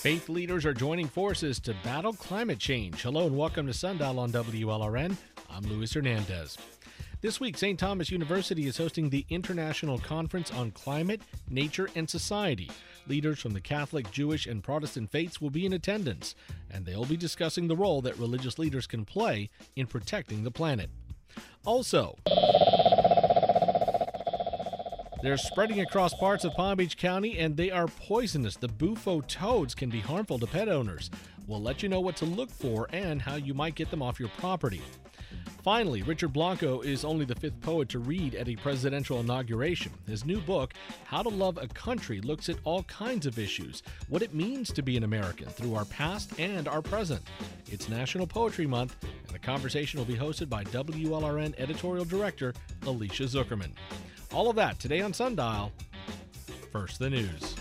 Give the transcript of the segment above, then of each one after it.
Faith leaders are joining forces to battle climate change. Hello and welcome to Sundial on WLRN. I'm Luis Hernandez. This week, St. Thomas University is hosting the International Conference on Climate, Nature, and Society. Leaders from the Catholic, Jewish, and Protestant faiths will be in attendance, and they'll be discussing the role that religious leaders can play in protecting the planet. Also, they're spreading across parts of Palm Beach County, and they are poisonous. The bufo toads can be harmful to pet owners. We'll let you know what to look for and how you might get them off your property. Finally, Richard Blanco is only the fifth poet to read at a presidential inauguration. His new book, How to Love a Country, looks at all kinds of issues, what it means to be an American through our past and our present. It's National Poetry Month, and the conversation will be hosted by WLRN editorial director Alicia Zuckerman. All of that today on Sundial. First, the news.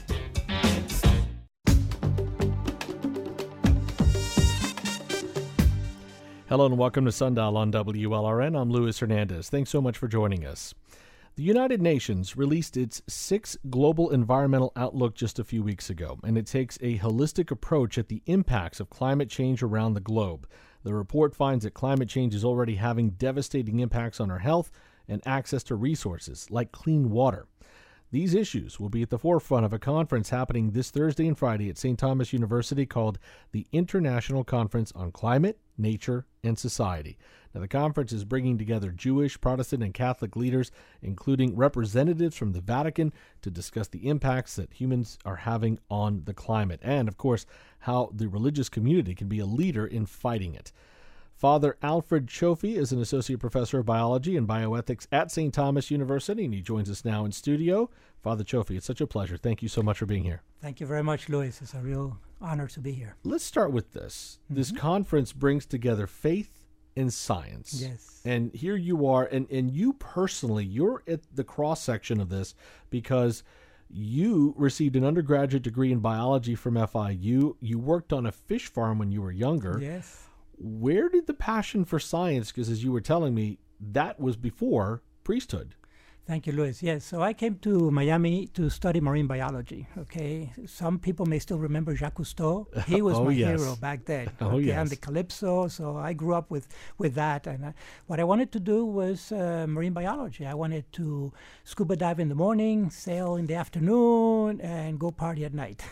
Hello and welcome to Sundial on WLRN. I'm Luis Hernandez. Thanks so much for joining us. The United Nations released its sixth Global Environmental Outlook just a few weeks ago, and it takes a holistic approach at the impacts of climate change around the globe. The report finds that climate change is already having devastating impacts on our health and access to resources like clean water. These issues will be at the forefront of a conference happening this Thursday and Friday at St. Thomas University called the International Conference on Climate, Nature, and Society. Now, the conference is bringing together Jewish, Protestant, and Catholic leaders, including representatives from the Vatican, to discuss the impacts that humans are having on the climate and, of course, how the religious community can be a leader in fighting it. Father Alfred Cioffi is an associate professor of biology and bioethics at St. Thomas University, and he joins us now in studio. Father Cioffi, it's such a pleasure. Thank you so much for being here. Thank you very much, Luis. It's a real honor to be here. Let's start with this. Mm-hmm. This conference brings together faith and science. Yes. And here you are, and you personally, you're at the cross-section of this because you received an undergraduate degree in biology from FIU. You worked on a fish farm when you were younger. Yes. Where did the passion for science, because as you were telling me, that was before priesthood? Thank you, Luis. Yes, so I came to Miami to study marine biology, okay? Some people may still remember Jacques Cousteau. He was my hero back then. And the Calypso, so I grew up with that. And what I wanted to do was marine biology. I wanted to scuba dive in the morning, sail in the afternoon, and go party at night.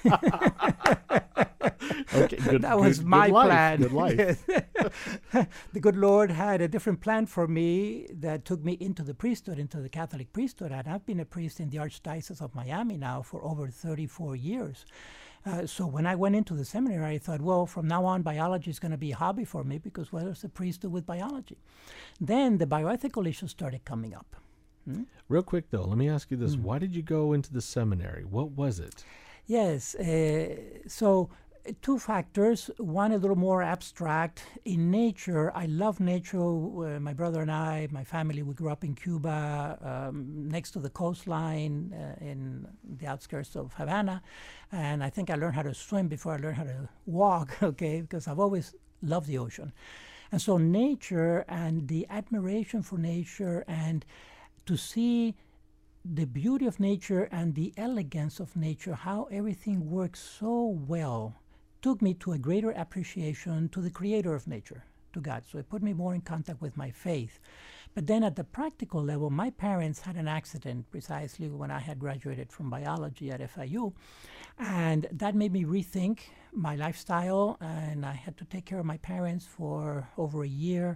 That was my plan. Good life. The good Lord had a different plan for me that took me into the priesthood, into the Catholic priesthood. And I've been a priest in the Archdiocese of Miami now for over 34 years. So when I went into the seminary, I thought, well, from now on, biology is going to be a hobby for me because what does a priest do with biology? Then the bioethical issues started coming up. Real quick, though, let me ask you this. Why did you go into the seminary? What was it? Yes, so two factors. One, a little more abstract. In nature, I love nature. My brother and I, my family, we grew up in Cuba, next to the coastline, in the outskirts of Havana. And I think I learned how to swim before I learned how to walk, okay, because I've always loved the ocean. And so nature and the admiration for nature and to see the beauty of nature and the elegance of nature, how everything works so well, took me to a greater appreciation to the creator of nature, to God. So it put me more in contact with my faith. But then at the practical level, my parents had an accident precisely when I had graduated from biology at FIU. And that made me rethink my lifestyle, and I had to take care of my parents for over a year.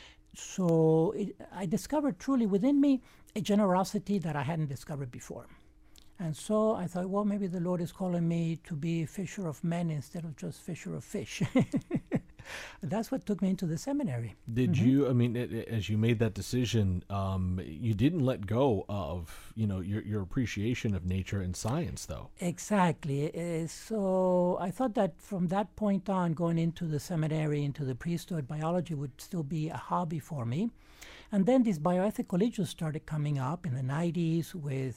So I discovered truly within me a generosity that I hadn't discovered before. And so I thought, well, maybe the Lord is calling me to be a fisher of men instead of just fisher of fish. That's what took me into the seminary. Did you, I mean, as you made that decision, you didn't let go of, your appreciation of nature and science, though. Exactly. So I thought that from that point on, going into the seminary, into the priesthood, biology would still be a hobby for me. And then these bioethical issues started coming up in the 90s with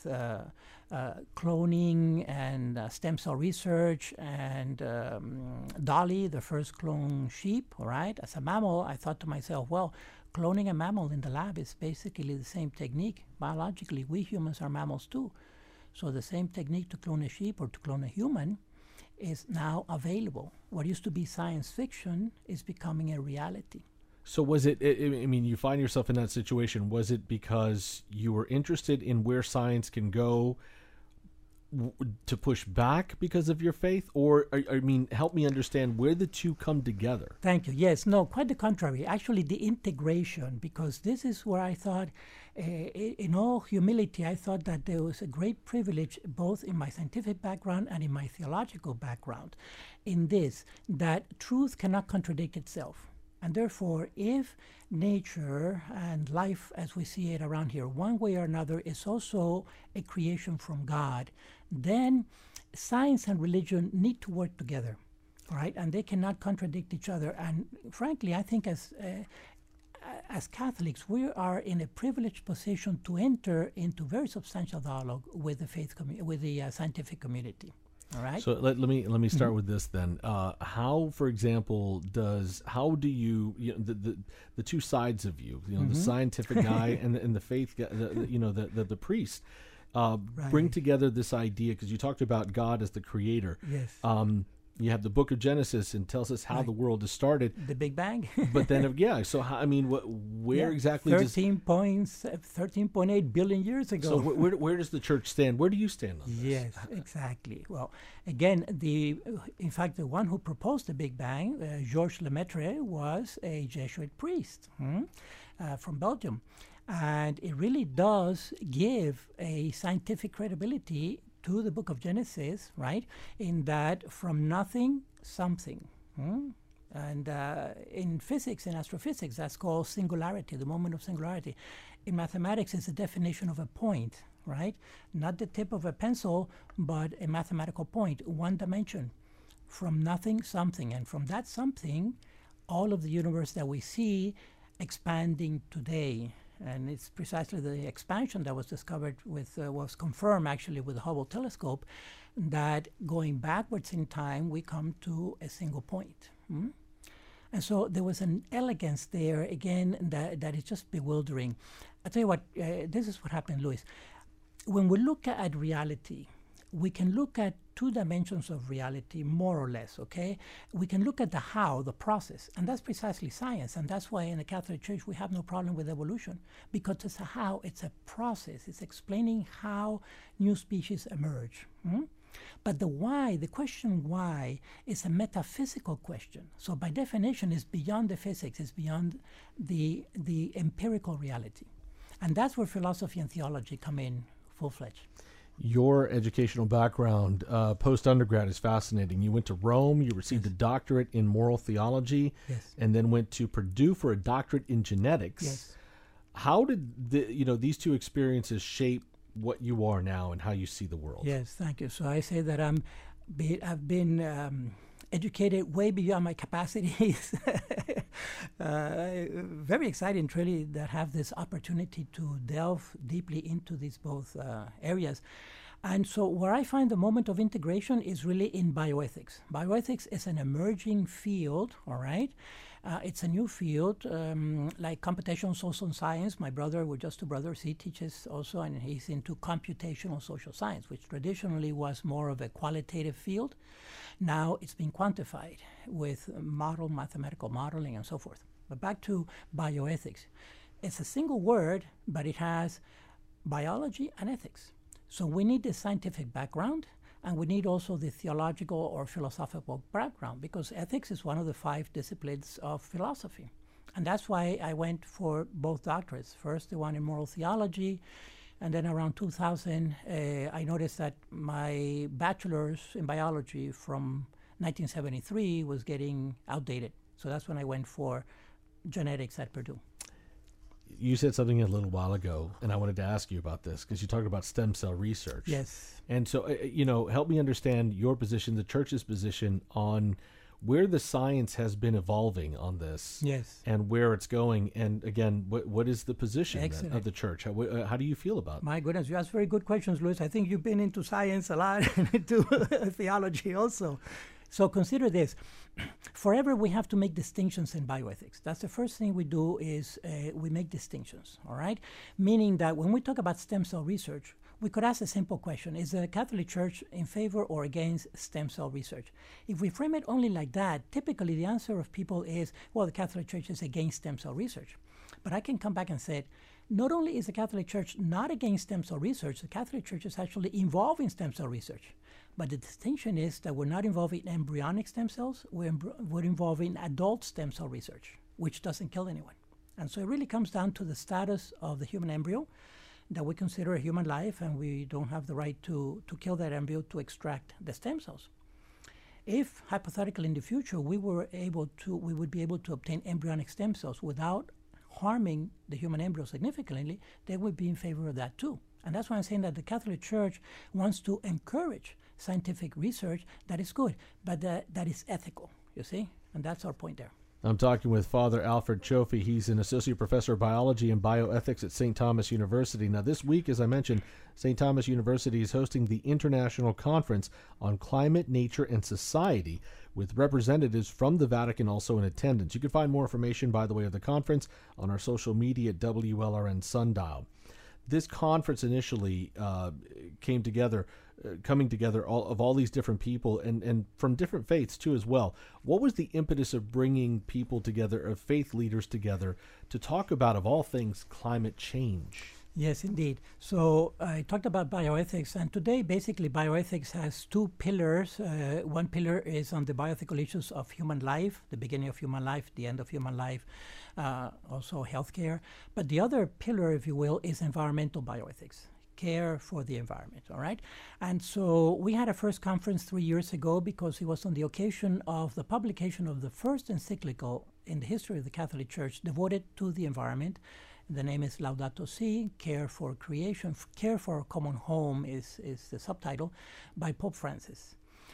cloning and stem cell research and Dolly, the first clone sheep, all right? As a mammal, I thought to myself, well, cloning a mammal in the lab is basically the same technique. Biologically, we humans are mammals too. So the same technique to clone a sheep or to clone a human is now available. What used to be science fiction is becoming a reality. So was it, I mean, you find yourself in that situation, was it because you were interested in where science can go to push back because of your faith? Or, I mean, help me understand where the two come together. Thank you. Yes, no, quite the contrary. Actually, the integration, because this is where I thought, in all humility, I thought that there was a great privilege both in my scientific background and in my theological background in this, that truth cannot contradict itself. And therefore, if nature and life as we see it around here, one way or another, is also a creation from God, then science and religion need to work together, all right? And they cannot contradict each other. And frankly, I think as Catholics, we are in a privileged position to enter into very substantial dialogue with the with the scientific community. All right. So let me start with this then. How, for example, do you know, the two sides of you, the scientific guy and the faith guy, the priest, bring together this idea, because you talked about God as the creator. Yes. You have the Book of Genesis and tells us how the world is started. The Big Bang. But then, so how, I mean, where exactly? 13.8 billion years ago. So where does the church stand? Where do you stand on this? Yes, exactly. Well, again, in fact, the one who proposed the Big Bang, Georges Lemaitre, was a Jesuit priest from Belgium. And it really does give a scientific credibility to the Book of Genesis, right? In that from nothing, something. And in physics, in astrophysics, that's called singularity, the moment of singularity. In mathematics, it's a definition of a point, right? Not the tip of a pencil, but a mathematical point, one dimension. From nothing, something. And from that something, all of the universe that we see expanding today. And it's precisely the expansion that was discovered was confirmed actually with the Hubble telescope, that going backwards in time, we come to a single point. And so there was an elegance there, again, that is just bewildering. I'll tell you what, this is what happened, Luis. When we look at reality, we can look at two dimensions of reality, more or less, okay? We can look at the how, the process, and that's precisely science, and that's why in the Catholic Church we have no problem with evolution, because it's a how, it's a process, it's explaining how new species emerge. But the why, the question why, is a metaphysical question. So by definition, it's beyond the physics, it's beyond the empirical reality. And that's where philosophy and theology come in full-fledged. Your educational background, post-undergrad, is fascinating. You went to Rome, you received a doctorate in moral theology, and then went to Purdue for a doctorate in genetics. Yes. How did these two experiences shape what you are now and how you see the world? Yes, thank you. So I say that I've been educated way beyond my capacities. Very exciting, really, that have this opportunity to delve deeply into these both areas. And so where I find the moment of integration is really in bioethics. Bioethics is an emerging field, all right? It's a new field, like computational social science. My brother, we're just two brothers, he teaches also, and he's into computational social science, which traditionally was more of a qualitative field. Now it's been quantified with mathematical modeling and so forth. But back to bioethics. It's a single word, but it has biology and ethics. So we need the scientific background, and we need also the theological or philosophical background, because ethics is one of the 5 disciplines of philosophy. And that's why I went for both doctorates. First, the one in moral theology, and then around 2000, I noticed that my bachelor's in biology from 1973 was getting outdated. So that's when I went for genetics at Purdue. You said something a little while ago, and I wanted to ask you about this, because you talked about stem cell research. Yes. And so, help me understand your position, the church's position, on where the science has been evolving on this. Yes. And where it's going. And again, what is the position of the church? How do you feel about it? My goodness, you ask very good questions, Luis. I think you've been into science a lot and into theology also. So consider this. Forever we have to make distinctions in bioethics. That's the first thing we do is we make distinctions, all right? Meaning that when we talk about stem cell research, we could ask a simple question. Is the Catholic Church in favor or against stem cell research? If we frame it only like that, typically the answer of people is, well, the Catholic Church is against stem cell research. But I can come back and say, not only is the Catholic Church not against stem cell research, the Catholic Church is actually involved in stem cell research. But the distinction is that we're not involved in embryonic stem cells, we're involved in adult stem cell research, which doesn't kill anyone. And so it really comes down to the status of the human embryo, that we consider a human life, and we don't have the right to kill that embryo to extract the stem cells. If, hypothetically in the future, we would be able to obtain embryonic stem cells without harming the human embryo significantly, they would be in favor of that too. And that's why I'm saying that the Catholic Church wants to encourage scientific research that is good, but that is ethical, you see? And that's our point there. I'm talking with Father Alfred Cioffi. He's an associate professor of biology and bioethics at St. Thomas University. Now, this week, as I mentioned, St. Thomas University is hosting the International Conference on Climate, Nature, and Society, with representatives from the Vatican also in attendance. You can find more information, by the way, of the conference on our social media at WLRN Sundial. This conference initially coming together of all these different people and from different faiths too as well. What was the impetus of bringing people together, of faith leaders together, to talk about, of all things, climate change? Yes, indeed. So I talked about bioethics, and today basically bioethics has two pillars. One pillar is on the bioethical issues of human life, the beginning of human life, the end of human life, also healthcare. But the other pillar, if you will, is environmental bioethics, care for the environment, all right? And so we had a first conference 3 years ago because it was on the occasion of the publication of the first encyclical in the history of the Catholic Church devoted to the environment. The name is Laudato Si, Care for Creation, Care for a Common Home is the subtitle, by Pope Francis.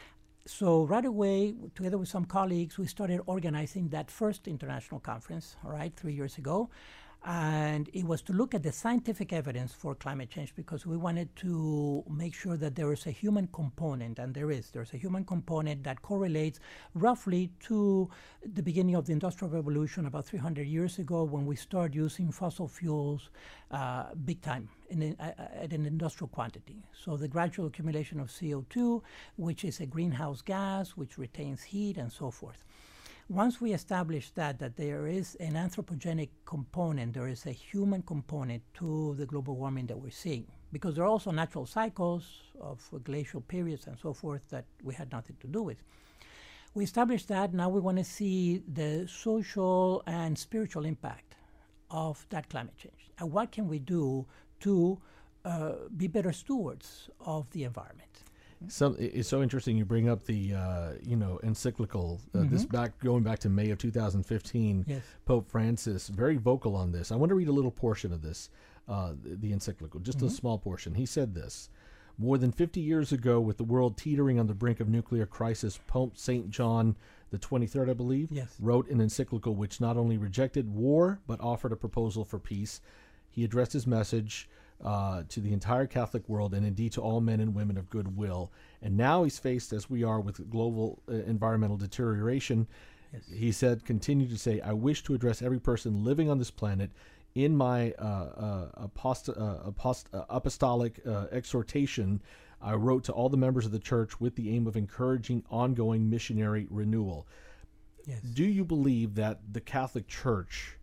So right away, together with some colleagues, we started organizing that first international conference, all right, 3 years ago. And it was to look at the scientific evidence for climate change because we wanted to make sure that there is a human component, and there's a human component that correlates roughly to the beginning of the Industrial Revolution about 300 years ago when we started using fossil fuels big time at an industrial quantity. So the gradual accumulation of CO2, which is a greenhouse gas, which retains heat and so forth. Once we establish that there is an anthropogenic component, there is a human component to the global warming that we're seeing, because there are also natural cycles of glacial periods and so forth that we had nothing to do with. We established that. Now we want to see the social and spiritual impact of that climate change. And what can we do to be better stewards of the environment? It's so interesting you bring up the encyclical. Going back to May of 2015. Yes. Pope Francis very vocal on this. I want to read a little portion of this, the encyclical, just a small portion. He said this: more than 50 years ago, with the world teetering on the brink of nuclear crisis, Pope St. John the 23rd, I believe, yes, wrote an encyclical which not only rejected war but offered a proposal for peace. He addressed his message to the entire Catholic world and indeed to all men and women of goodwill. And now he's faced, as we are, with global environmental deterioration. Yes. He said, continued to say, I wish to address every person living on this planet in my apostolic exhortation. I wrote to all the members of the church with the aim of encouraging ongoing missionary renewal. Yes. Do you believe that the Catholic Church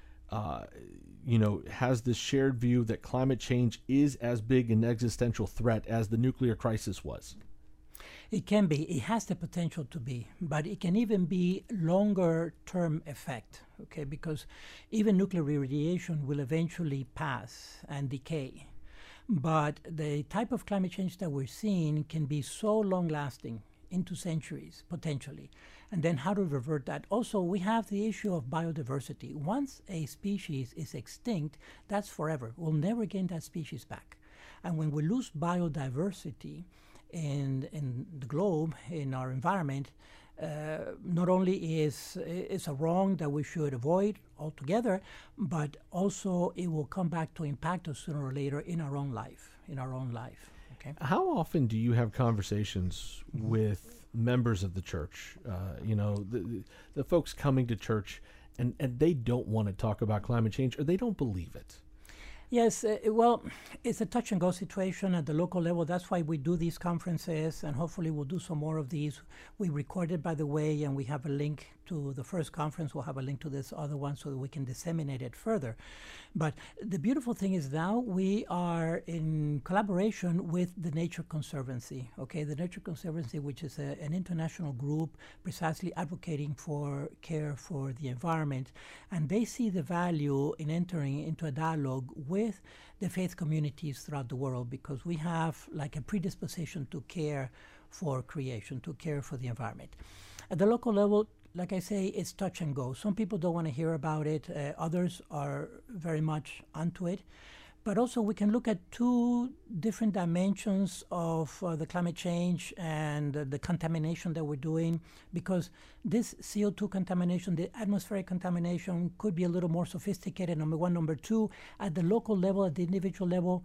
has this shared view that climate change is as big an existential threat as the nuclear crisis was? It can be. It has the potential to be, but it can even be longer-term effect, okay? Because even nuclear radiation will eventually pass and decay. But the type of climate change that we're seeing can be so long-lasting, into centuries, potentially. And then how to revert that. Also, we have the issue of biodiversity. Once a species is extinct, that's forever. We'll never gain that species back. And when we lose biodiversity in the globe, in our environment, not only is a wrong that we should avoid altogether, but also it will come back to impact us sooner or later in our own life. Okay. How often do you have conversations with members of the church, the folks coming to church, and they don't want to talk about climate change or they don't believe it? Yes, well, it's a touch and go situation at the local level. That's why we do these conferences, and hopefully we'll do some more of these. We recorded, by the way, and we have a link to the first conference. We'll have a link to this other one so that we can disseminate it further. But the beautiful thing is now we are in collaboration with the Nature Conservancy, okay? The Nature Conservancy, which is an international group precisely advocating for care for the environment. And they see the value in entering into a dialogue with the faith communities throughout the world, because we have like a predisposition to care for creation, to care for the environment. At the local level, like I say, it's touch and go. Some people don't want to hear about it. Others are very much onto it. But also we can look at two different dimensions of the climate change and the contamination that we're doing, because this CO2 contamination, the atmospheric contamination, could be a little more sophisticated, number one. Number two, at the local level, at the individual level,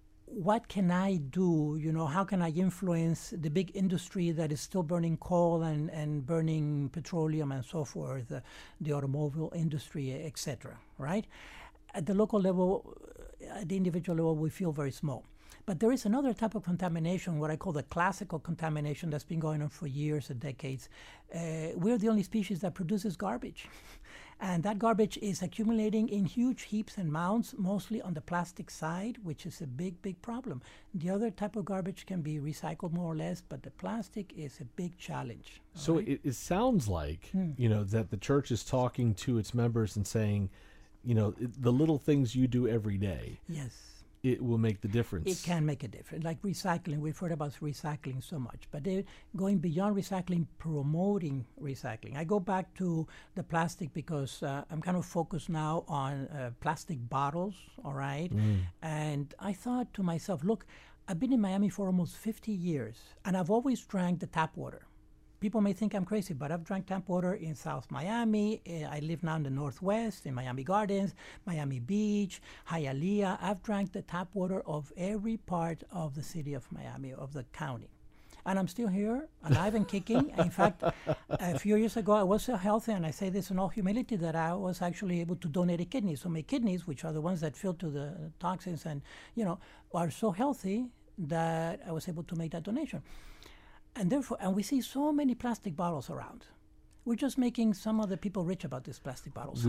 what can I do? You know, how can I influence the big industry that is still burning coal and burning petroleum and so forth, the automobile industry, etc., right? At the local level, at the individual level, we feel very small. But there is another type of contamination, what I call the classical contamination, that's been going on for years and decades. We're the only species that produces garbage. And that garbage is accumulating in huge heaps and mounds, mostly on the plastic side, which is a big, big problem. The other type of garbage can be recycled more or less, but the plastic is a big challenge. So right? it sounds like, you know, that the church is talking to its members and saying, you know, the little things you do every day. Yes. It will make the difference. It can make a difference. Like recycling, we've heard about recycling so much, but they're going beyond recycling, promoting recycling. I go back to the plastic because I'm kind of focused now on plastic bottles, all right? And I thought to myself, look, I've been in Miami for almost 50 years, and I've always drank the tap water. People may think I'm crazy, but I've drank tap water in South Miami. I live now in the Northwest, in Miami Gardens, Miami Beach, Hialeah. I've drank the tap water of every part of the city of Miami, of the county. And I'm still here, alive and kicking. In fact, a few years ago, I was so healthy, and I say this in all humility, that I was actually able to donate a kidney. So my kidneys, which are the ones that filter the toxins and, you know, are so healthy that I was able to make that donation. And therefore, and we see so many plastic bottles around. We're just making some other people rich about these plastic bottles.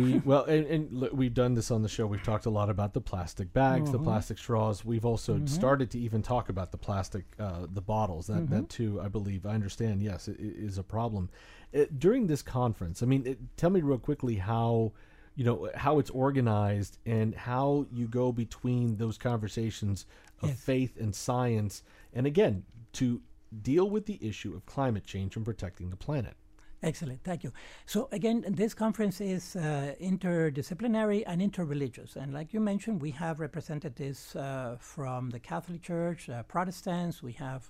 And we've done this on the show. We've talked a lot about the plastic bags, the plastic straws. We've also started to even talk about the plastic, the bottles. That too, I believe, I understand, yes, it is a problem. During this conference, I mean, tell me real quickly how, you know, how it's organized and how you go between those conversations of faith and science. And again, to deal with the issue of climate change and protecting the planet. Excellent, thank you. So again, this conference is interdisciplinary and interreligious. And like you mentioned, we have representatives from the Catholic Church, Protestants, we have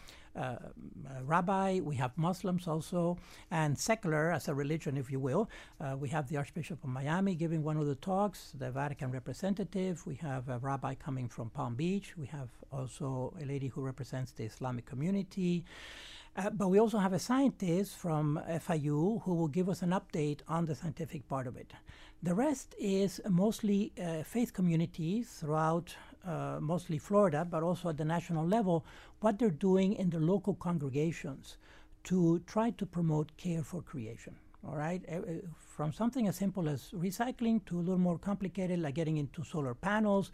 rabbi, we have Muslims also, and secular as a religion, if you will. We have the Archbishop of Miami giving one of the talks, the Vatican representative. We have a rabbi coming from Palm Beach. We have also a lady who represents the Islamic community. But we also have a scientist from FIU who will give us an update on the scientific part of it. The rest is mostly faith communities throughout mostly Florida, but also at the national level, what they're doing in the local congregations to try to promote care for creation. All right, from something as simple as recycling to a little more complicated, like getting into solar panels,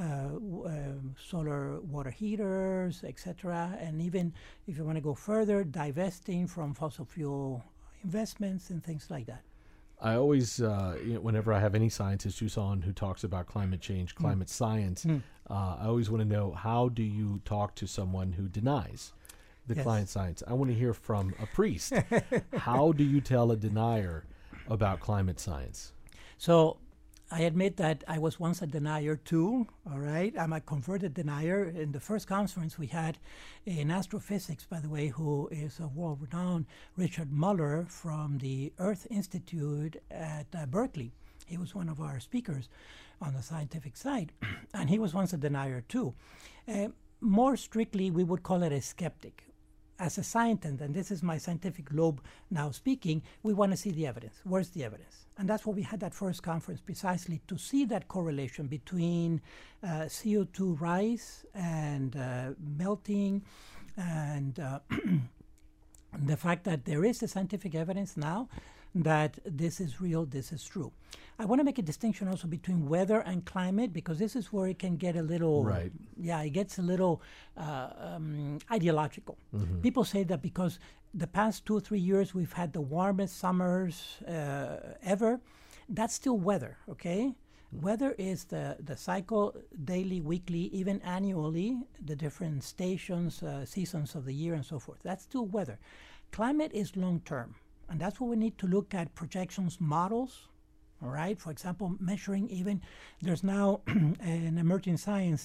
solar water heaters, etc. And even if you want to go further, divesting from fossil fuel investments and things like that. I always, whenever I have any scientist who's on who talks about climate change, climate science, I always want to know, how do you talk to someone who denies the climate science? I want to hear from a priest. How do you tell a denier about climate science? So I admit that I was once a denier too, all right? I'm a converted denier. In the first conference we had in astrophysics, by the way, who is a world-renowned Richard Muller from the Earth Institute at Berkeley. He was one of our speakers on the scientific side, and he was once a denier too. More strictly, we would call it a skeptic. as a scientist, and this is my scientific lobe now speaking, we want to see the evidence. Where's the evidence? And that's why we had that first conference, precisely to see that correlation between CO2 rise and melting, and the fact that there is a scientific evidence now that this is real, this is true. I want to make a distinction also between weather and climate, because this is where it can get a little, it gets a little ideological. Mm-hmm. People say that because the past 2 or 3 years we've had the warmest summers ever, that's still weather, okay? Weather is the cycle, daily, weekly, even annually, the different stations, seasons of the year and so forth. That's still weather. Climate is long-term. And that's what we need to look at, projections, models, all right? For example, measuring even, there's now an emerging science,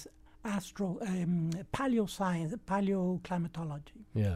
paleoclimatology. Yeah.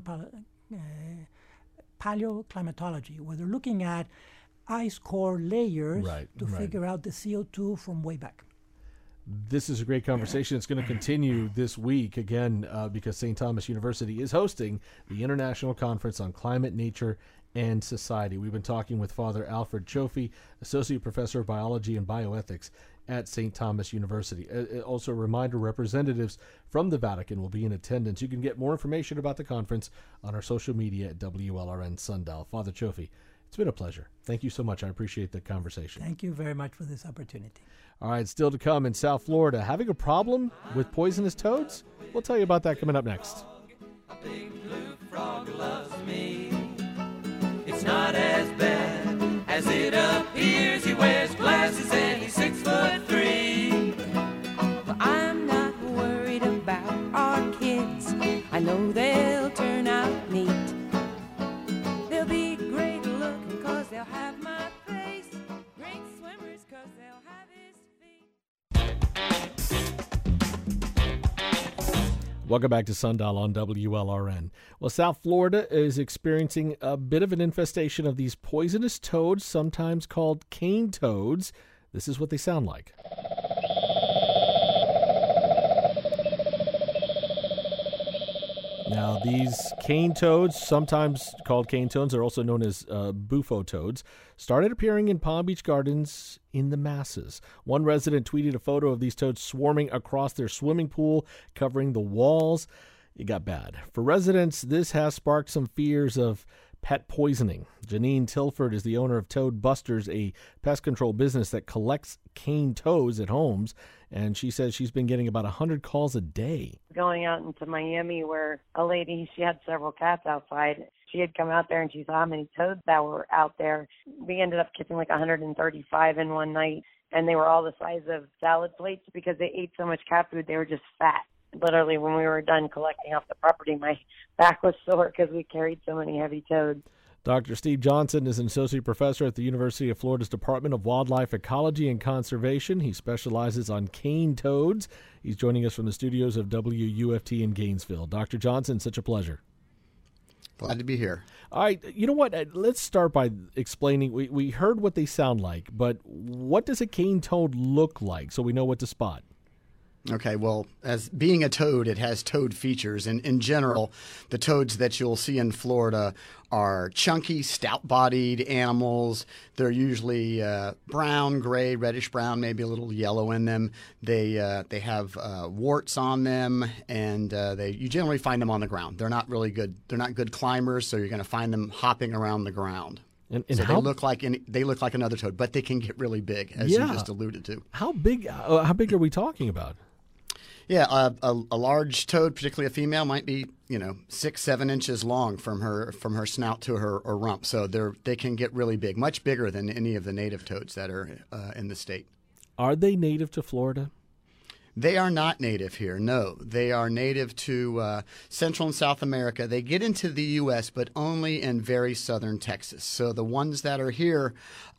Paleoclimatology, where they're looking at ice core layers to figure out the CO2 from way back. This is a great conversation. It's going to continue this week again because St. Thomas University is hosting the International Conference on Climate, Nature, and Society. We've been talking with Father Alfred Cioffi, Associate Professor of Biology and Bioethics at St. Thomas University. Also a reminder, representatives from the Vatican will be in attendance. You can get more information about the conference on our social media at WLRN Sundial. Father Cioffi, it's been a pleasure. Thank you so much. I appreciate the conversation. Thank you very much for this opportunity. All right, still to come in South Florida. Having a problem with poisonous toads? We'll tell you about that coming up next. A big blue frog loves me. It's not as bad as it appears. He wears glasses and he's 6'3". But I'm not worried about our kids. I know they'll turn out neat. They'll be great looking 'cause they'll have my face. Great swimmers 'cause they'll have his feet. Welcome back to Sundial on WLRN. Well, South Florida is experiencing a bit of an infestation of these poisonous toads, sometimes called cane toads. This is what they sound like. Now, these cane toads, sometimes called cane toads, are also known as bufo toads, started appearing in Palm Beach Gardens in the masses. One resident tweeted a photo of these toads swarming across their swimming pool, covering the walls. It got bad. For residents, this has sparked some fears of pet poisoning. Janine Tilford is the owner of Toad Busters, a pest control business that collects cane toads at homes, and she says she's been getting about 100 calls a day. Going out into Miami where a lady, she had several cats outside. She had come out there and she saw how many toads that were out there. We ended up catching like 135 in one night, and they were all the size of salad plates because they ate so much cat food, they were just fat. Literally, when we were done collecting off the property, my back was sore because we carried so many heavy toads. Dr. Steve Johnson is an associate professor at the University of Florida's Department of Wildlife Ecology and Conservation. He specializes on cane toads. He's joining us from the studios of WUFT in Gainesville. Dr. Johnson, such a pleasure. Glad to be here. All right, you know what? Let's start by explaining. We heard what they sound like, but what does a cane toad look like so we know what to spot? Okay, well, as being a toad, it has toad features. And in general, the toads that you'll see in Florida are chunky, stout-bodied animals. They're usually brown, gray, reddish-brown, maybe a little yellow in them. They have warts on them, and you generally find them on the ground. They're not really good. They're not good climbers, so you're going to find them hopping around the ground. And so they look like another toad, but they can get really big, as you just alluded to. How big are we talking about? Yeah, a large toad, particularly a female, might be 6-7 inches long from her snout to her rump. So they can get really big, much bigger than any of the native toads that are in the state. Are they native to Florida? They are not native here. No, they are native to Central and South America. They get into the U.S., but only in very southern Texas. So the ones that are here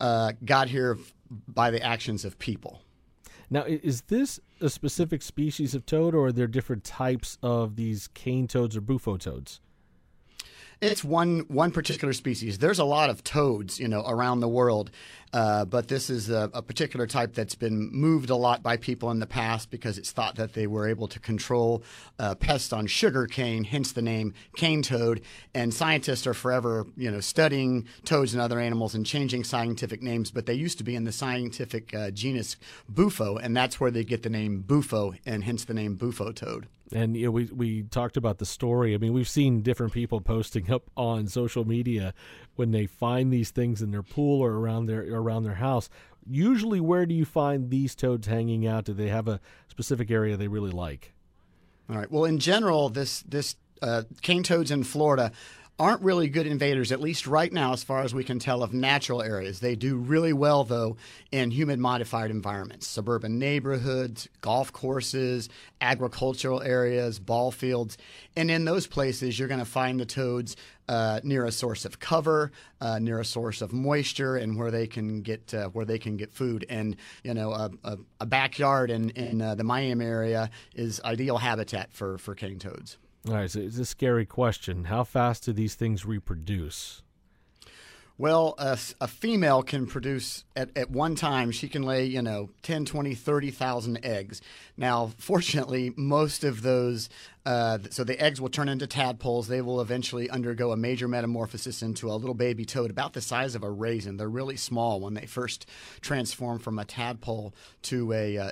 got here by the actions of people. Now, is this a specific species of toad, or are there different types of these cane toads or bufo toads? It's one particular species. There's a lot of toads, around the world, but this is a particular type that's been moved a lot by people in the past because it's thought that they were able to control pests on sugar cane, hence the name cane toad. And scientists are forever, studying toads and other animals and changing scientific names, but they used to be in the scientific genus Bufo, and that's where they get the name Bufo, and hence the name Bufo toad. And we talked about the story. I mean, we've seen different people posting up on social media when they find these things in their pool or around their house. Usually, where do you find these toads hanging out? Do they have a specific area they really like? All right. Well, in general, this cane toads in Florida aren't really good invaders, at least right now, as far as we can tell, of natural areas. They do really well, though, in humid-modified environments, suburban neighborhoods, golf courses, agricultural areas, ball fields. And in those places, you're going to find the toads near a source of cover, near a source of moisture, and where they can get food. And a backyard in the Miami area is ideal habitat for cane toads. All right, so it's a scary question. How fast do these things reproduce? Well, a female can produce at one time, she can lay, 10, 20, 30,000 eggs. Now, fortunately, most of those, so the eggs will turn into tadpoles. They will eventually undergo a major metamorphosis into a little baby toad about the size of a raisin. They're really small when they first transform from a tadpole to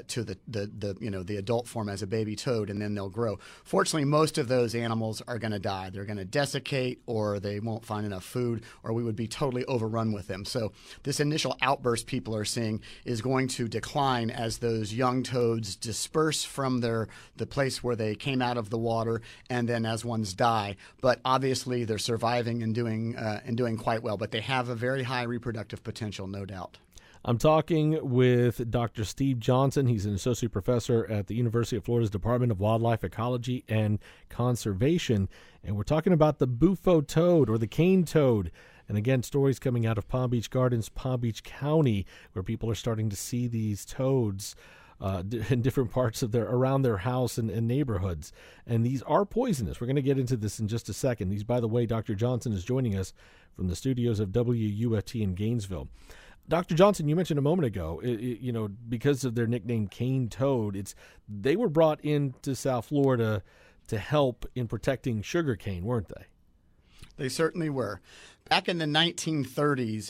the adult form as a baby toad, and then they'll grow. Fortunately, most of those animals are going to die. They're going to desiccate, or they won't find enough food, or we would be totally overrun with them. So this initial outburst people are seeing is going to decline as those young toads disperse from the place where they came out of the water, and then as ones die. But obviously they're surviving and doing quite well. But they have a very high reproductive potential, no doubt. I'm talking with Dr. Steve Johnson. He's an associate professor at the University of Florida's Department of Wildlife Ecology and Conservation. And we're talking about the Bufo toad, or the cane toad. And again, stories coming out of Palm Beach Gardens, Palm Beach County, where people are starting to see these toads in different parts of around their house and neighborhoods. And these are poisonous. We're going to get into this in just a second. These, by the way, Dr. Johnson is joining us from the studios of WUFT in Gainesville. Dr. Johnson, you mentioned a moment ago, because of their nickname cane toad, they were brought into South Florida to help in protecting sugarcane, weren't they? They certainly were. Back in the 1930s,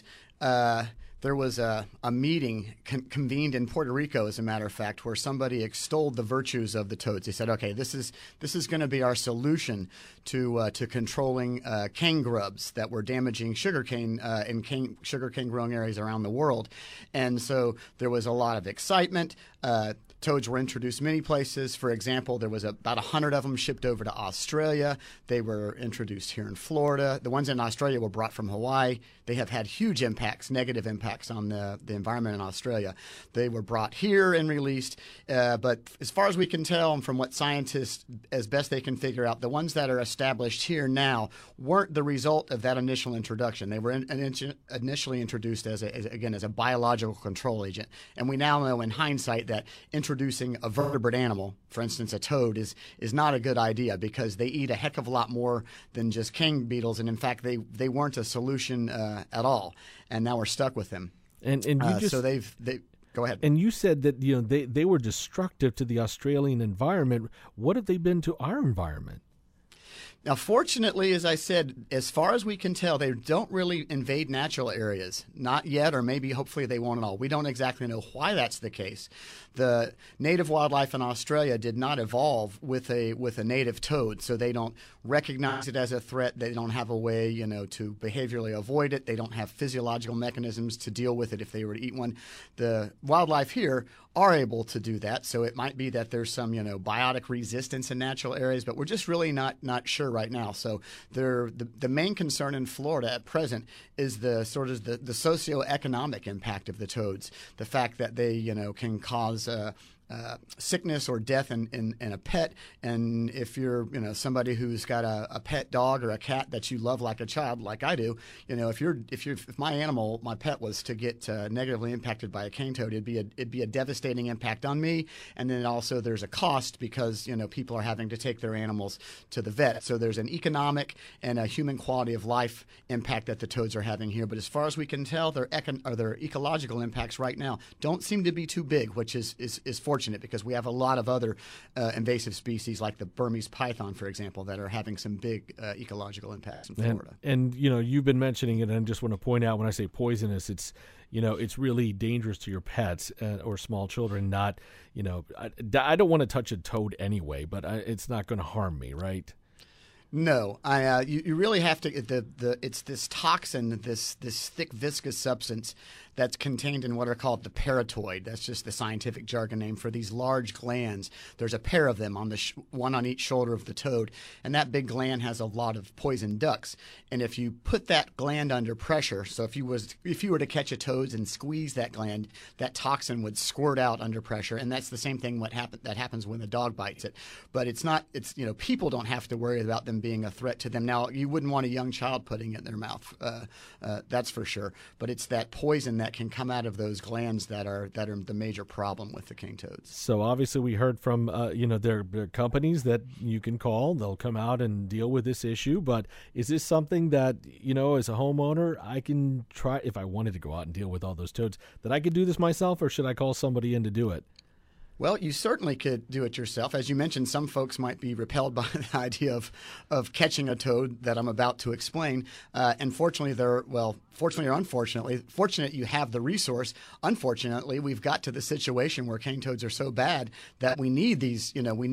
there was a meeting convened in Puerto Rico, as a matter of fact, where somebody extolled the virtues of the toads. They said, "Okay, this is going to be our solution to controlling cane grubs that were damaging sugarcane in sugarcane growing areas around the world." And so there was a lot of excitement. Toads were introduced many places. For example, there was about 100 of them shipped over to Australia. They were introduced here in Florida. The ones in Australia were brought from Hawaii. They have had huge impacts, negative impacts on the environment in Australia. They were brought here and released. But as far as we can tell, and from what scientists, as best they can figure out, the ones that are established here now weren't the result of that initial introduction. They were initially introduced as a biological control agent. And we now know in hindsight that introducing a vertebrate animal, for instance a toad, is not a good idea, because they eat a heck of a lot more than just cane beetles, and in fact they weren't a solution at all, and now we're stuck with them. And you just, so they go ahead. And you said that they were destructive to the Australian environment. What have they been to our environment? Now, fortunately, as I said, as far as we can tell, they don't really invade natural areas. Not yet, or maybe hopefully they won't at all. We don't exactly know why that's the case. The native wildlife in Australia did not evolve with a native toad, so they don't recognize it as a threat. They don't have a way, to behaviorally avoid it. They don't have physiological mechanisms to deal with it if they were to eat one. The wildlife here are able to do that, so it might be that there's some, biotic resistance in natural areas, but we're just really not sure right now. So the main concern in Florida at present is the socioeconomic impact of the toads. The fact that they, can cause sickness or death in a pet. And if you're somebody who's got a pet dog or a cat that you love like a child, like I do, if my pet was to get negatively impacted by a cane toad, it'd be a devastating impact on me. And then also there's a cost because people are having to take their animals to the vet. So there's an economic and a human quality of life impact that the toads are having here. But as far as we can tell, their ecological impacts right now don't seem to be too big, which is fortunate because we have a lot of other invasive species like the Burmese python, for example, that are having some big ecological impacts in Florida. And you've been mentioning it, and I just want to point out when I say poisonous, it's really dangerous to your pets or small children. Not, I don't want to touch a toad anyway, but it's not going to harm me, right? No, you really have to. It's this toxin, this thick viscous substance that's contained in what are called the parotid. That's just the scientific jargon name for these large glands. There's a pair of them on one on each shoulder of the toad, and that big gland has a lot of poison ducts. And if you put that gland under pressure, so if you were to catch a toad and squeeze that gland, that toxin would squirt out under pressure, and that's the same thing that happens when the dog bites it. But it's not. People don't have to worry about them being a threat to them. Now, you wouldn't want a young child putting it in their mouth. That's for sure. But it's that poison that can come out of those glands that are the major problem with the cane toads. So obviously we heard from there are companies that you can call. They'll come out and deal with this issue. But is this something that as a homeowner I can try if I wanted to go out and deal with all those toads, that I could do this myself, or should I call somebody in to do it? Well, you certainly could do it yourself. As you mentioned, some folks might be repelled by the idea of catching a toad that I'm about to explain. And fortunately fortunately or unfortunately, fortunate you have the resource. Unfortunately, we've got to the situation where cane toads are so bad that we need these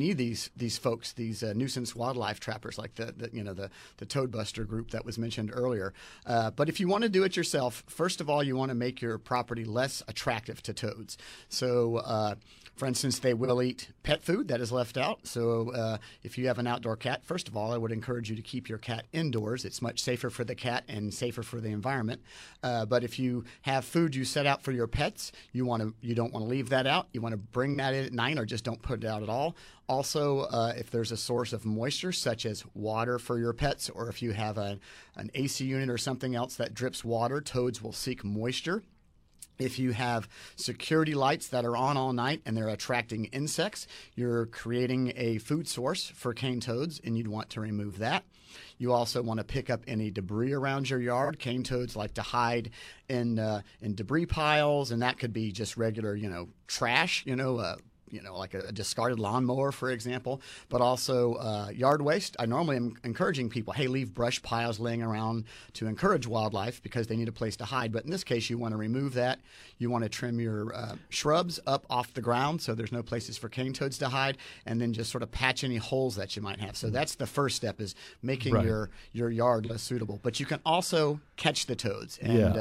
folks, these nuisance wildlife trappers like the Toad Buster group that was mentioned earlier. But if you want to do it yourself, first of all, you want to make your property less attractive to toads. So, for instance, they will eat pet food that is left out. So if you have an outdoor cat, first of all, I would encourage you to keep your cat indoors. It's much safer for the cat and safer for the environment. But if you have food you set out for your pets, you don't want to leave that out. You want to bring that in at night, or just don't put it out at all. Also, if there's a source of moisture, such as water for your pets, or if you have an AC unit or something else that drips water, toads will seek moisture. If you have security lights that are on all night and they're attracting insects, you're creating a food source for cane toads, and you'd want to remove that. You also want to pick up any debris around your yard. Cane toads like to hide in debris piles, and that could be just regular, trash, like a discarded lawnmower, for example, but also yard waste. I normally am encouraging people, hey, leave brush piles laying around to encourage wildlife because they need a place to hide. But in this case, you want to remove that. You want to trim your shrubs up off the ground so there's no places for cane toads to hide, and then just sort of patch any holes that you might have. So that's the first step, is making your yard less suitable. But you can also catch the toads. And,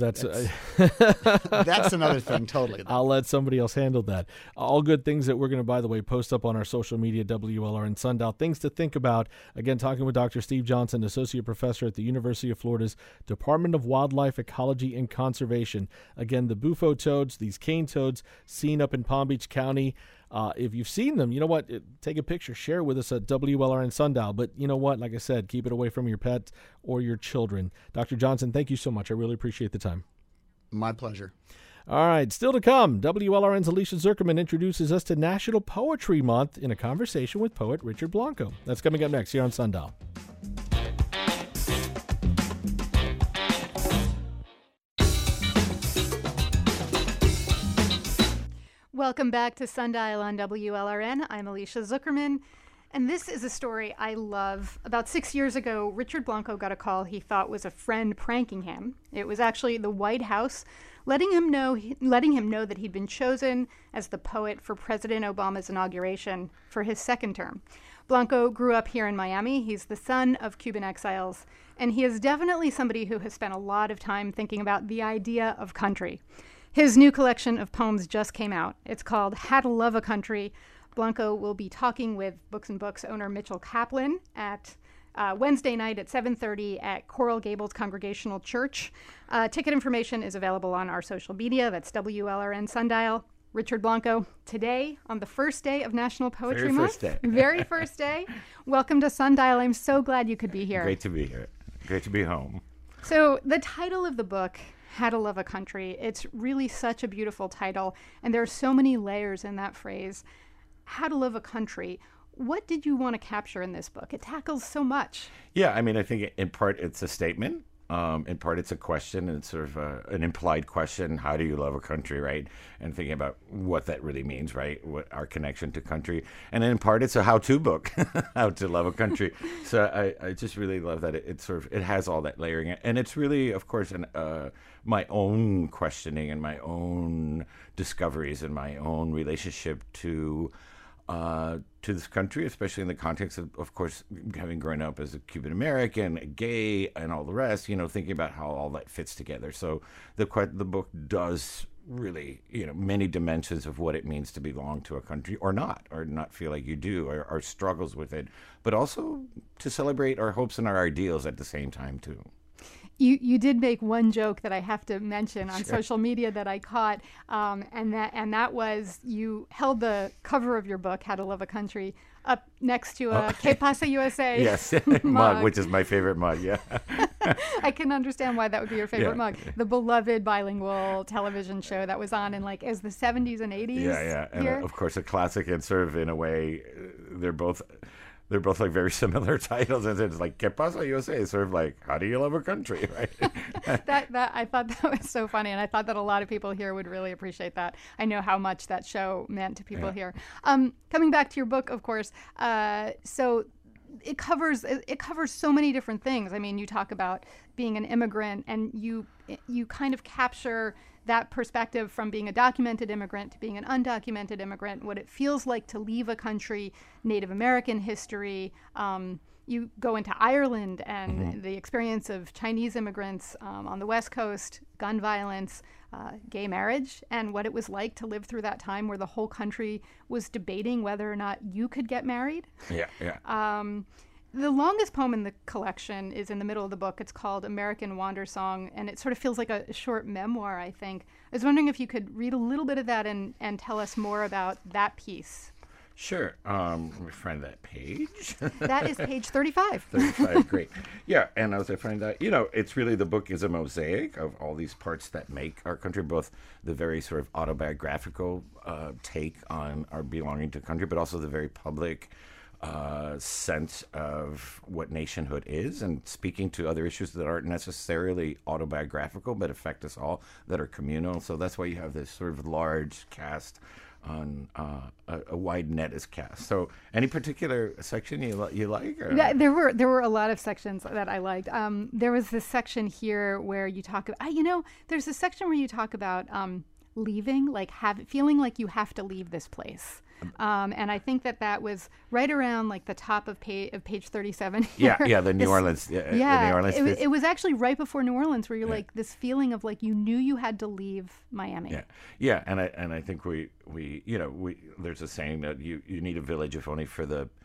that's another thing totally. I'll let somebody else handle that. All good things that we're going to, by the way, post up on our social media, WLRN Sundial. Things to think about. Again, talking with Dr. Steve Johnson, Associate Professor at the University of Florida's Department of Wildlife Ecology and Conservation. Again, the bufo toads, these cane toads seen up in Palm Beach County. If you've seen them, you know what? Take a picture, share it with us at WLRN Sundial. But you know what? Like I said, keep it away from your pets or your children. Dr. Johnson, thank you so much. I really appreciate the time. My pleasure. All right, still to come, WLRN's Alicia Zuckerman introduces us to National Poetry Month in a conversation with poet Richard Blanco. That's coming up next here on Sundial. Welcome back to Sundial on WLRN. I'm Alicia Zuckerman, and this is a story I love. About 6 years ago, Richard Blanco got a call he thought was a friend pranking him. It was actually the White House letting him know that he'd been chosen as the poet for President Obama's inauguration for his second term. Blanco grew up here in Miami. He's the son of Cuban exiles, and he is definitely somebody who has spent a lot of time thinking about the idea of country. His new collection of poems just came out. It's called How to Love a Country. Blanco will be talking with Books and Books owner Mitchell Kaplan at Wednesday night at 7:30 at Coral Gables Congregational Church. Ticket information is available on our social media. That's WLRN Sundial. Richard Blanco, today on the first day of National Poetry Very Month. first day. Very first day. Welcome to Sundial. I'm so glad you could be here. Great to be here. Great to be home. So the title of the book, How to Love a Country, it's really such a beautiful title, and there are so many layers in that phrase. How to Love a Country. What did you want to capture in this book? It tackles so much. Yeah, I mean, I think in part it's a statement. In part it's a question, and it's sort of an implied question. How do you love a country, right? And thinking about what that really means, right? What our connection to country. And then in part it's a how-to book, how to love a country. So I just really love that it has all that layering. And it's really, of course, my own questioning and my own discoveries and my own relationship to this country, especially in the context of course, having grown up as a Cuban American, gay, and all the rest. Thinking about how all that fits together. So the book does really, many dimensions of what it means to belong to a country or not feel like you do, or our struggles with it, but also to celebrate our hopes and our ideals at the same time too. You did make one joke that I have to mention on social media that I caught, and that was you held the cover of your book, How to Love a Country, up next to a Que Pasa USA yes, mug, mug, which is my favorite mug, yeah. I can understand why that would be your favorite mug. The beloved bilingual television show that was on in as the 70s and 80s. Yeah, and of course a classic, and sort of in a way, they're both like very similar titles, and it's like Que Pasa USA, sort of like how do you love a country, right? that I thought that was so funny, and I thought that a lot of people here would really appreciate that. I know how much that show meant to people here. Coming back to your book, of course, so it covers so many different things. I mean, you talk about being an immigrant, and you kind of capture that perspective from being a documented immigrant to being an undocumented immigrant, what it feels like to leave a country, Native American history. You go into Ireland and the experience of Chinese immigrants on the West Coast, gun violence, gay marriage, and what it was like to live through that time where the whole country was debating whether or not you could get married. Yeah. The longest poem in the collection is in the middle of the book. It's called American Wander Song, and it sort of feels like a short memoir, I think. I was wondering if you could read a little bit of that and tell us more about that piece. Sure. Let me find that page. That is page 35. 35, great. Yeah, and as I find that, it's really, the book is a mosaic of all these parts that make our country, both the very sort of autobiographical take on our belonging to country, but also the very public sense of what nationhood is, and speaking to other issues that aren't necessarily autobiographical but affect us all, that are communal. So that's why you have this sort of large cast on a wide net is cast. So any particular section you like? Or? Yeah, there were a lot of sections that I liked. There was this section here where you talk about, there's a section where you talk about leaving, feeling like you have to leave this place. And I think that was right around the top of page 37. Yeah, the New Orleans. The New Orleans. It was actually right before New Orleans where you're this feeling of you knew you had to leave Miami. Yeah, and I think we there's a saying that you need a village if only for the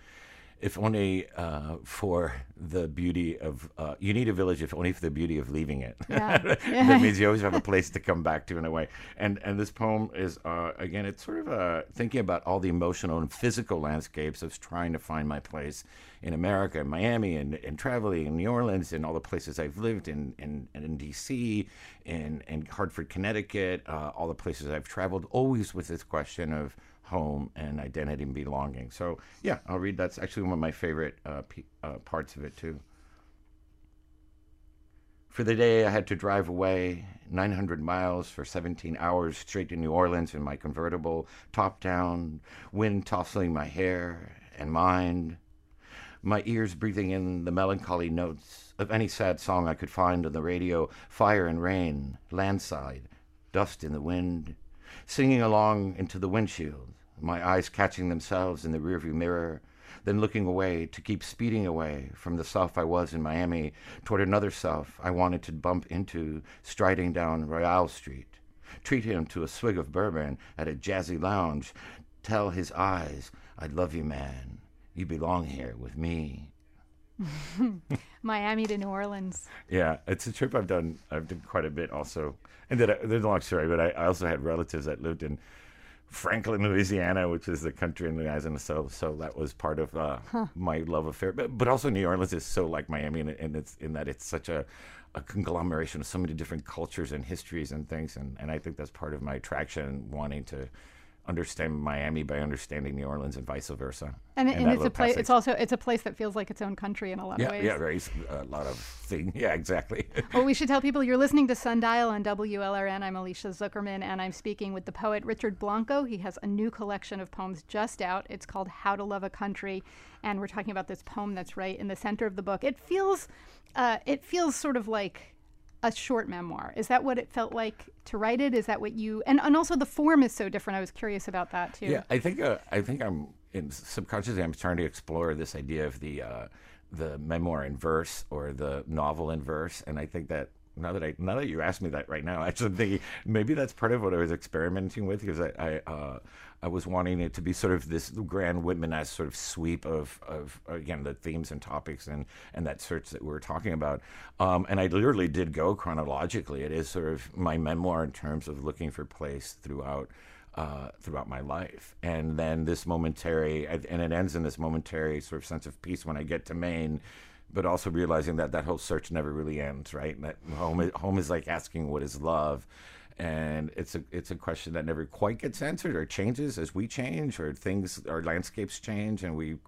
beauty of you need a village if only for the beauty of leaving it. That means you always have a place to come back to in a way. And this poem is again, it's sort of thinking about all the emotional and physical landscapes of trying to find my place in America, in Miami, and traveling in New Orleans, and all the places I've lived in DC, in Hartford, Connecticut, all the places I've traveled, always with this question of home and identity and belonging. So yeah, I'll read. That's actually one of my favorite parts of it too. For the day I had to drive away 900 miles for 17 hours straight to New Orleans in my convertible, top down, wind tossing my hair and mind, my ears breathing in the melancholy notes of any sad song I could find on the radio, fire and rain, landside, dust in the wind, singing along into the windshield, my eyes catching themselves in the rearview mirror, then looking away to keep speeding away from the self I was in Miami toward another self I wanted to bump into striding down Royale Street, treat him to a swig of bourbon at a jazzy lounge, tell his eyes, I love you, man. You belong here with me. Miami to New Orleans. Yeah, it's a trip I've done quite a bit also. And there's a long story, but I also had relatives that lived in Franklin, Louisiana, which is the country in Louisiana. So that was part of my love affair. But also New Orleans is so like Miami, and it's in that it's such a conglomeration of so many different cultures and histories and things. And I think that's part of my attraction, wanting to understand Miami by understanding New Orleans and vice versa. And it's a place. It's a place that feels like its own country in a lot of ways. Yeah, very a lot of things. Yeah, exactly. Well, we should tell people you're listening to Sundial on WLRN. I'm Alicia Zuckerman, and I'm speaking with the poet Richard Blanco. He has a new collection of poems just out. It's called How to Love a Country, and we're talking about this poem that's right in the center of the book. It feels sort of like a short memoir. Is that what it felt like to write it? Is that what you and also the form is so different. I was curious about that too. Yeah, I think I'm subconsciously I'm trying to explore this idea of the memoir in verse or the novel in verse, and I think that now that you asked me that right now, actually thinking maybe that's part of what I was experimenting with, because I was wanting it to be sort of this grand Whitman-esque sort of sweep of again the themes and topics and that search that we were talking about, and I literally did go chronologically. It is sort of my memoir in terms of looking for place throughout my life, and then this momentary, and it ends in this momentary sort of sense of peace when I get to Maine, but also realizing that whole search never really ends, right? And that home is like asking what is love, and it's a question that never quite gets answered or changes as we change, or our landscapes change, and we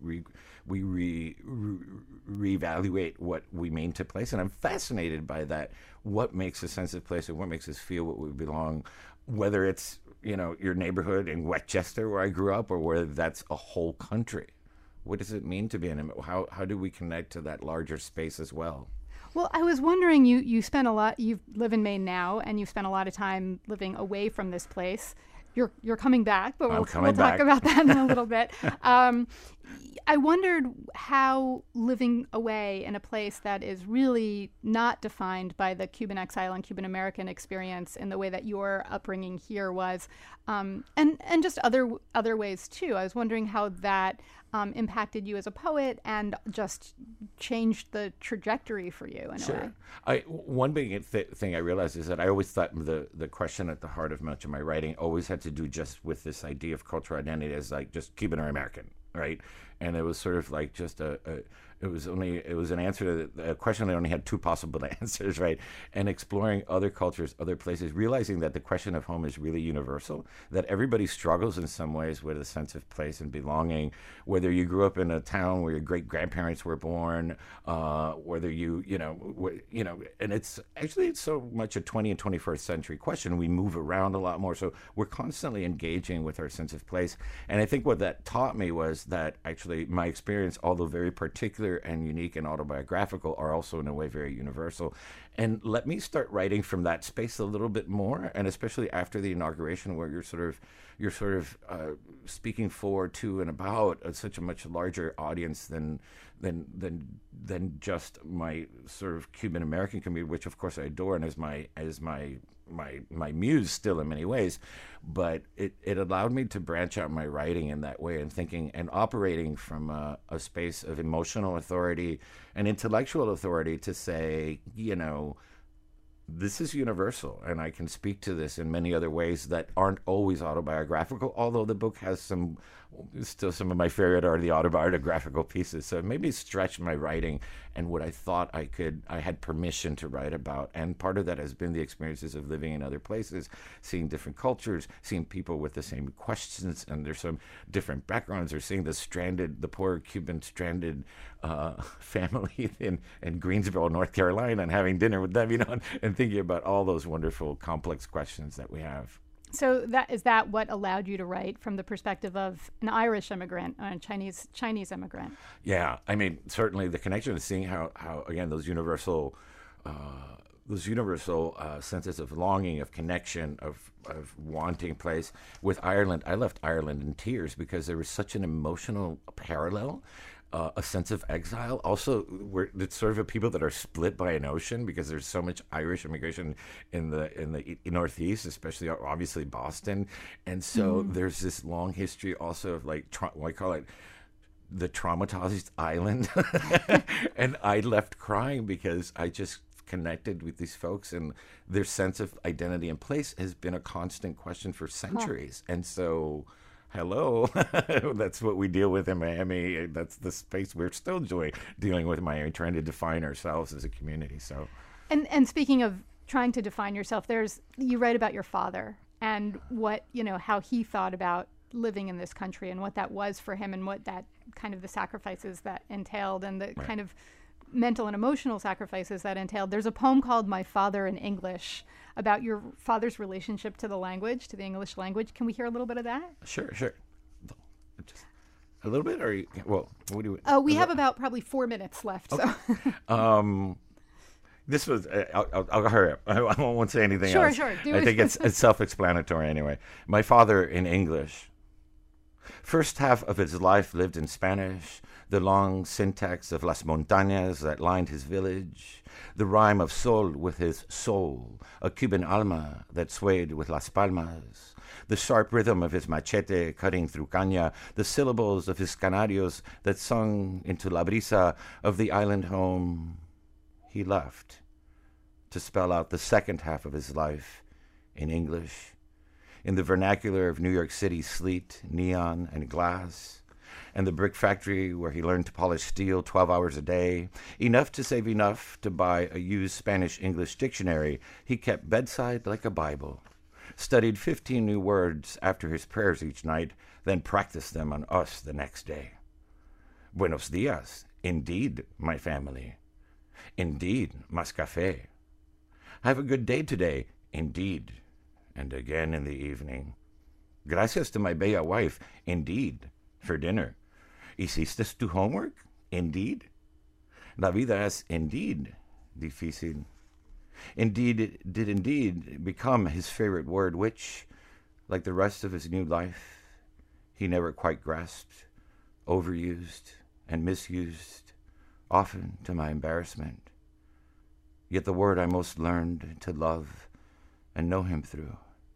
reevaluate what we mean to place. And I'm fascinated by that. What makes a sense of place, and what makes us feel what we belong, whether it's your neighborhood in Westchester where I grew up, or whether that's a whole country. What does it mean to be how do we connect to that larger space as well? Well, I was wondering, you live in Maine now, and you've spent a lot of time living away from this place. You're coming back, but we'll talk about that in a little bit. I wondered how living away in a place that is really not defined by the Cuban exile and Cuban American experience in the way that your upbringing here was, and just other ways too. I was wondering how that impacted you as a poet and just changed the trajectory for you in a way. One big thing I realized is that I always thought the question at the heart of much of my writing always had to do just with this idea of cultural identity as like just Cuban or American, right? And it was sort of like just it was an answer to a question that only had two possible answers, right? And exploring other cultures, other places, realizing that the question of home is really universal, that everybody struggles in some ways with a sense of place and belonging, whether you grew up in a town where your great-grandparents were born, whether and it's so much a 20th and 21st century question. We move around a lot more, so we're constantly engaging with our sense of place. And I think what that taught me was that actually my experience, although very particular and unique and autobiographical, are also in a way very universal. And let me start writing from that space a little bit more, and especially after the inauguration, where you're sort of speaking for, to, and about such a much larger audience than just my sort of Cuban American community, which of course I adore and is my muse still in many ways. But it allowed me to branch out my writing in that way, and thinking and operating from a space of emotional authority and intellectual authority to say, this is universal, and I can speak to this in many other ways that aren't always autobiographical, although the book has some of my favorite are the autobiographical pieces. So it made me stretch my writing and what I thought I had permission to write about. And part of that has been the experiences of living in other places, seeing different cultures, seeing people with the same questions, and there's some different backgrounds, or seeing the poor Cuban stranded family in Greensboro, North Carolina, and having dinner with them, and thinking about all those wonderful, complex questions that we have. So is that what allowed you to write from the perspective of an Irish immigrant, a Chinese immigrant? Yeah, I mean, certainly the connection of seeing how again those universal senses of longing, of connection, of wanting place. With Ireland, I left Ireland in tears because there was such an emotional parallel. A sense of exile. Also, it's sort of a people that are split by an ocean, because there's so much Irish immigration in the Northeast, especially obviously Boston, and so there's this long history also of like I call it the traumatized island, and I left crying because I just connected with these folks, and their sense of identity and place has been a constant question for centuries. And so, hello, that's what we deal with in Miami. That's the space we're still dealing with in Miami, trying to define ourselves as a community. So, and speaking of trying to define yourself, you write about your father and what, how he thought about living in this country and what that was for him and what that kind of the sacrifices that entailed and the kind of mental and emotional sacrifices that entailed. There's a poem called My Father in English about your father's relationship to the language, to the English language. Can we hear a little bit of that? Sure. Just a little bit, or what do you? We have about probably 4 minutes left. Okay. So. This was. I'll hurry up. I won't say anything else. Sure. I think it's self-explanatory anyway. My father in English. First half of his life lived in Spanish, the long syntax of Las Montañas that lined his village, the rhyme of sol with his soul, a Cuban alma that swayed with Las Palmas, the sharp rhythm of his machete cutting through caña, the syllables of his canarios that sung into la brisa of the island home. He left to spell out the second half of his life in English, in the vernacular of New York City sleet, neon, and glass, and the brick factory where he learned to polish steel 12 hours a day, enough to save enough to buy a used Spanish-English dictionary he kept bedside like a Bible, studied 15 new words after his prayers each night, then practiced them on us the next day. Buenos dias, indeed, my family. Indeed, mas café. Have a good day today, indeed. And again in the evening. Gracias to my bella wife, indeed, for dinner. ¿Hiciste tu homework? Indeed. La vida es indeed difícil. Indeed did indeed become his favorite word, which, like the rest of his new life, he never quite grasped, overused and misused, often to my embarrassment. Yet the word I most learned to love and know him through.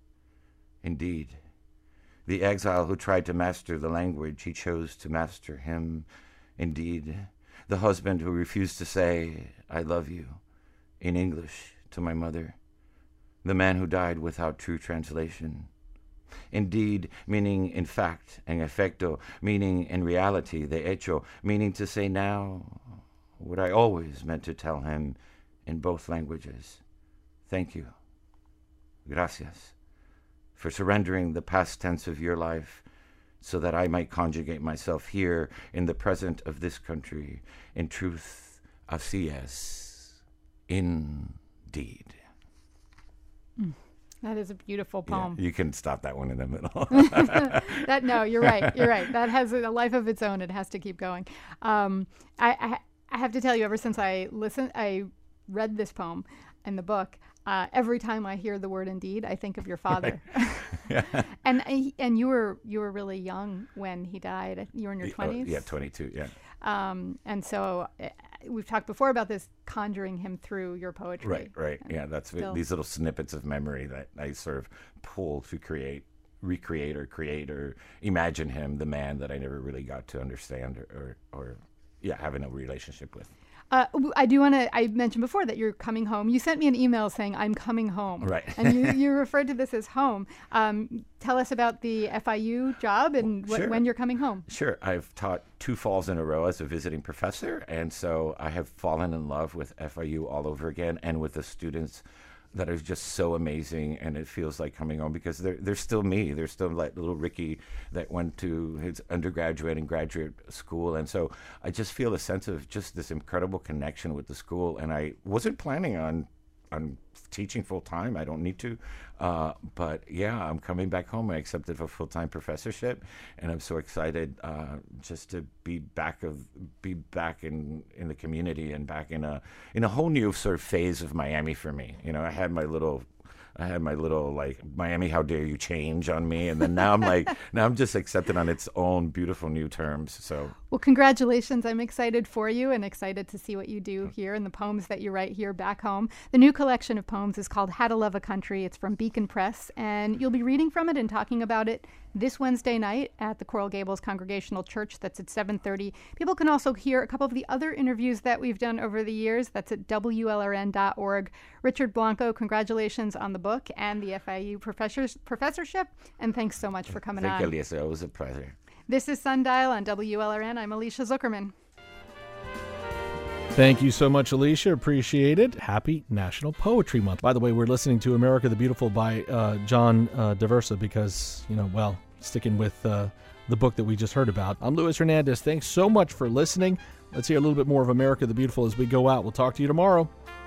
Indeed, the exile who tried to master the language, he chose to master him. Indeed, the husband who refused to say, I love you, in English to my mother. The man who died without true translation. Indeed, meaning in fact, en efecto, meaning in reality, de hecho, meaning to say now what I always meant to tell him in both languages. Thank you. Gracias. For surrendering the past tense of your life so that I might conjugate myself here in the present of this country. In truth, así es. Indeed. That is a beautiful poem. Yeah, you can stop that one in the middle. No, you're right. That has a life of its own. It has to keep going. I have to tell you, ever since I read this poem in the book, every time I hear the word "indeed," I think of your father. Yeah. And you were really young when he died. You were in your 20s. Yeah, 22. Yeah. And so we've talked before about this conjuring him through your poetry. Right. Yeah, that's these little snippets of memory that I sort of pull to recreate or imagine him, the man that I never really got to understand or having a relationship with. I do want to. I mentioned before that you're coming home. You sent me an email saying I'm coming home. Right. And you referred to this as home. Tell us about the FIU job and Sure. when you're coming home. Sure. I've taught 2 falls in a row as a visiting professor, and so I have fallen in love with FIU all over again and with the students that are just so amazing, and it feels like coming home because they're still me. They're still like little Ricky that went to his undergraduate and graduate school, and so I just feel a sense of just this incredible connection with the school. And I wasn't planning on teaching full time. I don't need to, but yeah, I'm coming back home. I accepted a full-time professorship, and I'm so excited just to be back in the community and back in a whole new sort of phase of Miami for me. You know, I had my little like Miami, how dare you change on me, and then now I'm just accepted on its own beautiful new terms. So Well, congratulations. I'm excited for you and excited to see what you do here and the poems that you write here back home. The new collection of poems is called How to Love a Country. It's from Beacon Press, and you'll be reading from it and talking about it this Wednesday night at the Coral Gables Congregational Church. That's at 7:30. People can also hear a couple of the other interviews that we've done over the years. That's at WLRN.org. Richard Blanco, congratulations on the book and the FIU professorship, and thanks so much for coming on. Thank you, Lisa. It was a pleasure. This is Sundial on WLRN. I'm Alicia Zuckerman. Thank you so much, Alicia. Appreciate it. Happy National Poetry Month. By the way, we're listening to America the Beautiful by John Daversa because, sticking with the book that we just heard about. I'm Luis Hernandez. Thanks so much for listening. Let's hear a little bit more of America the Beautiful as we go out. We'll talk to you tomorrow.